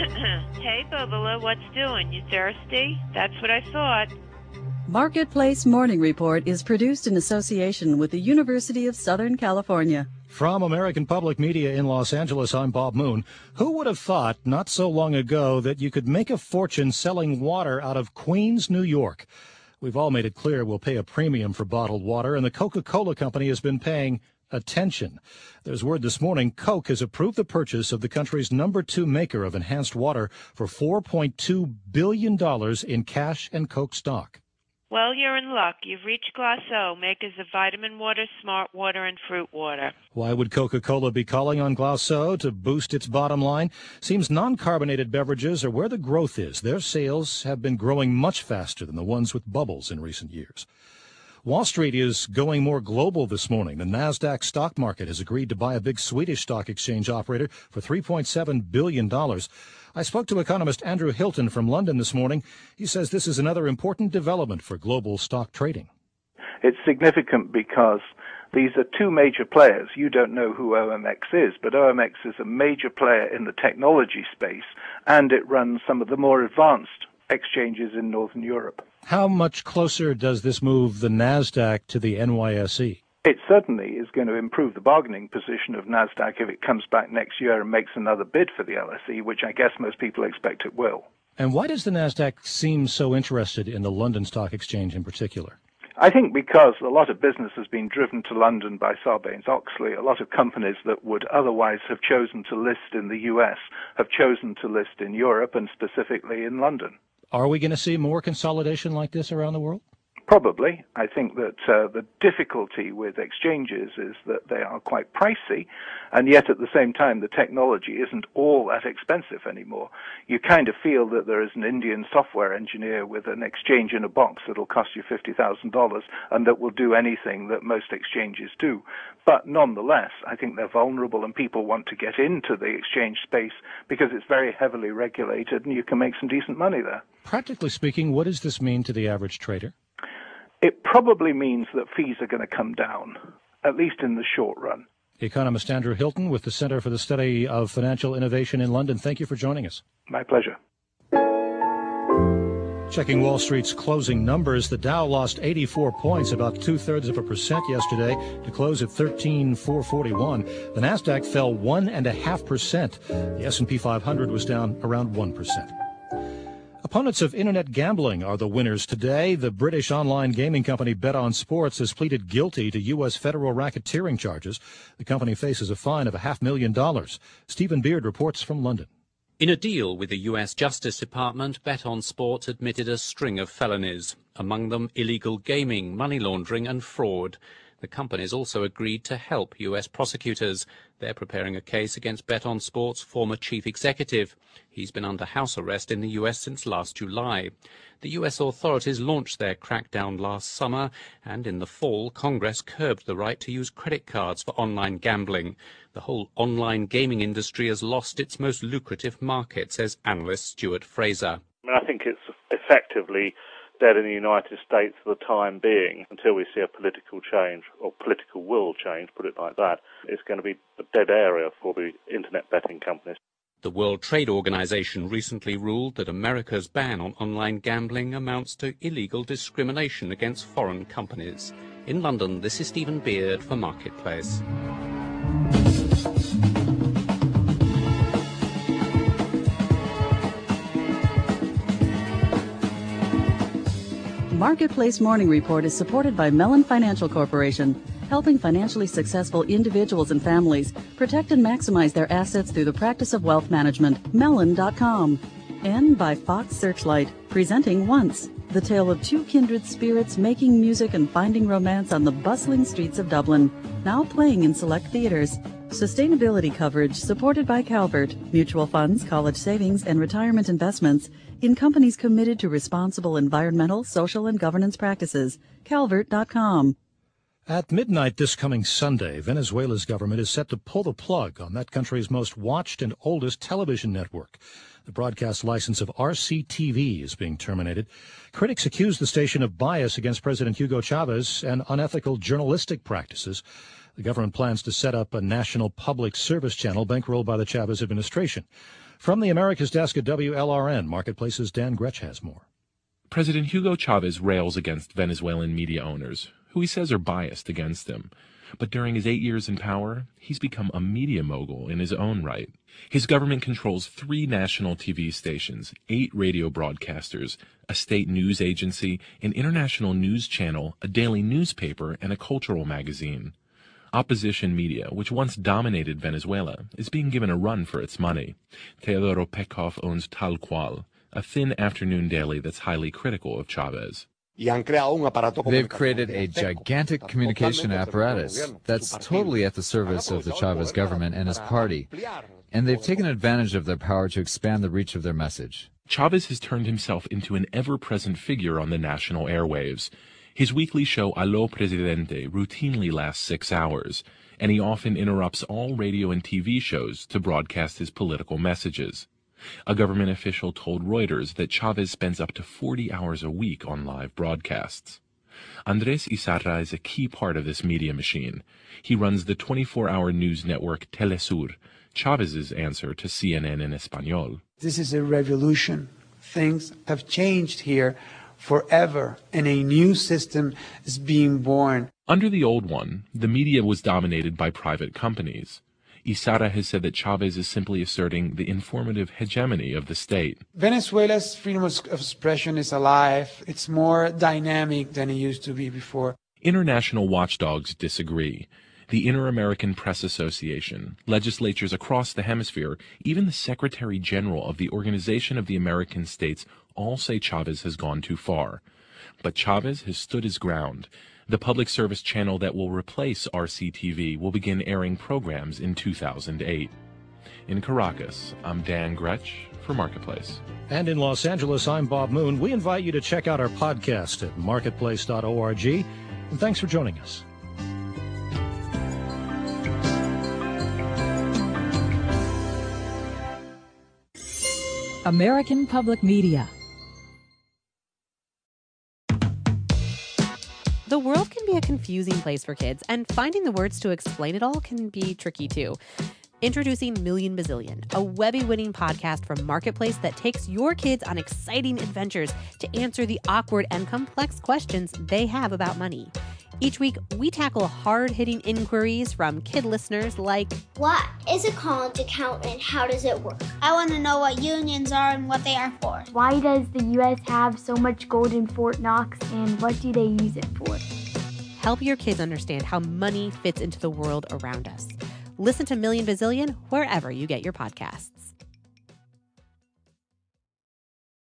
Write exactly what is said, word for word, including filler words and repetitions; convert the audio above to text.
Hey, Bubala, what's doing? You thirsty? That's what I thought. Marketplace Morning Report is produced in association with the University of Southern California. From American Public Media in Los Angeles, I'm Bob Moon. Who would have thought not so long ago that you could make a fortune selling water out of Queens, New York? We've all made it clear we'll pay a premium for bottled water, and the Coca-Cola Company has been paying attention. There's word this morning Coke has approved the purchase of the country's number two maker of enhanced water for four point two billion dollars in cash and Coke stock. Well, you're in luck. You've reached Glasso, makers of vitamin water, smart water, and fruit water. Why would Coca-Cola be calling on Glasso to boost its bottom line? Seems non-carbonated beverages are where the growth is. Their sales have been growing much faster than the ones with bubbles in recent years. Wall Street is going more global this morning. The NASDAQ stock market has agreed to buy a big Swedish stock exchange operator for three point seven billion dollars. I spoke to economist Andrew Hilton from London this morning. He says this is another important development for global stock trading. It's significant because these are two major players. You don't know who O M X is, but O M X is a major player in the technology space, and it runs some of the more advanced exchanges in Northern Europe. How much closer does this move the NASDAQ to the N Y S E? It certainly is going to improve the bargaining position of NASDAQ if it comes back next year and makes another bid for the L S E, which I guess most people expect it will. And why does the NASDAQ seem so interested in the London Stock Exchange in particular? I think because a lot of business has been driven to London by Sarbanes-Oxley. A lot of companies that would otherwise have chosen to list in the U S have chosen to list in Europe and specifically in London. Are we going to see more consolidation like this around the world? Probably. I think that uh, the difficulty with exchanges is that they are quite pricey, and yet at the same time the technology isn't all that expensive anymore. You kind of feel that there is an Indian software engineer with an exchange in a box that'll cost you fifty thousand dollars and that will do anything that most exchanges do. But nonetheless, I think they're vulnerable and people want to get into the exchange space because it's very heavily regulated and you can make some decent money there. Practically speaking, what does this mean to the average trader? It probably means that fees are going to come down, at least in the short run. Economist Andrew Hilton with the Center for the Study of Financial Innovation in London. Thank you for joining us. My pleasure. Checking Wall Street's closing numbers, the Dow lost eighty-four points, about two-thirds of a percent yesterday, to close at thirteen thousand four hundred forty-one. The Nasdaq fell one and a half percent. The S and P five hundred was down around one percent. Opponents of internet gambling are the winners today. The British online gaming company BetOnSports has pleaded guilty to U S federal racketeering charges. The company faces a fine of a half million dollars. Stephen Beard reports from London. In a deal with the U S Justice Department, BetOnSports admitted a string of felonies, among them illegal gaming, money laundering and fraud. The companies also agreed to help U S prosecutors. They're preparing a case against BetOnSports' former chief executive. He's been under house arrest in the U S since last July. The U S authorities launched their crackdown last summer, and in the fall, Congress curbed the right to use credit cards for online gambling. The whole online gaming industry has lost its most lucrative market, says analyst Stuart Fraser. I mean, I think it's effectively dead in the United States for the time being until we see a political change, or political will change, put it like that. It's going to be a dead area for the internet betting companies. The World Trade Organization recently ruled that America's ban on online gambling amounts to illegal discrimination against foreign companies. In London, this is Stephen Beard for Marketplace. Marketplace Morning Report is supported by Mellon Financial Corporation, helping financially successful individuals and families protect and maximize their assets through the practice of wealth management. Mellon dot com. And by Fox Searchlight, presenting Once, the tale of two kindred spirits making music and finding romance on the bustling streets of Dublin, now playing in select theaters. Sustainability coverage supported by Calvert, mutual funds, college savings, and retirement investments in companies committed to responsible environmental, social, and governance practices. Calvert dot com. At midnight this coming Sunday, Venezuela's government is set to pull the plug on that country's most watched and oldest television network. The broadcast license of R C T V is being terminated. Critics accuse the station of bias against President Hugo Chavez and unethical journalistic practices. The government plans to set up a national public service channel bankrolled by the Chavez administration. From the Americas Desk at W L R N, Marketplace's Dan Gretsch has more. President Hugo Chavez rails against Venezuelan media owners, who he says are biased against him. But during his eight years in power, he's become a media mogul in his own right. His government controls three national T V stations, eight radio broadcasters, a state news agency, an international news channel, a daily newspaper, and a cultural magazine. Opposition media, which once dominated Venezuela, is being given a run for its money. Teodoro Pekov owns Tal Cual, a thin afternoon daily that's highly critical of Chavez. They've created a gigantic communication apparatus that's totally at the service of the Chavez government and his party, and they've taken advantage of their power to expand the reach of their message. Chavez has turned himself into an ever-present figure on the national airwaves. His weekly show Aló Presidente routinely lasts six hours, and he often interrupts all radio and T V shows to broadcast his political messages. A government official told Reuters that Chavez spends up to forty hours a week on live broadcasts. Andrés Izarra is a key part of this media machine. He runs the twenty-four hour news network Telesur, Chavez's answer to C N N in Espanol. This is a revolution. Things have changed here forever, and a new system is being born. Under the old one, the media was dominated by private companies. Izarra has said that Chavez is simply asserting the informative hegemony of the state. Venezuela's freedom of expression is alive. It's more dynamic than it used to be before. International watchdogs disagree. The Inter-American Press Association, legislatures across the hemisphere, even the Secretary General of the Organization of the American States all say Chavez has gone too far. But Chavez has stood his ground. The public service channel that will replace R C T V will begin airing programs in two thousand eight. In Caracas, I'm Dan Gretsch for Marketplace. And in Los Angeles, I'm Bob Moon. We invite you to check out our podcast at marketplace dot org. And thanks for joining us. American Public Media. The world can be a confusing place for kids, and finding the words to explain it all can be tricky too. Introducing Million Bazillion, a Webby-winning podcast from Marketplace that takes your kids on exciting adventures to answer the awkward and complex questions they have about money. Each week, we tackle hard-hitting inquiries from kid listeners like, what is a college account and how does it work? I want to know what unions are and what they are for. Why does the U S have so much gold in Fort Knox and what do they use it for? Help your kids understand how money fits into the world around us. Listen to Million Bazillion wherever you get your podcasts.